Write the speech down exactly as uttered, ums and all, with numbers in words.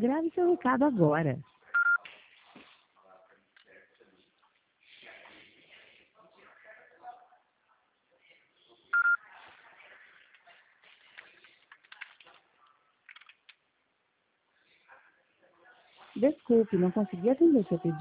Grave seu recado agora. Desculpe, não consegui atender seu pedido.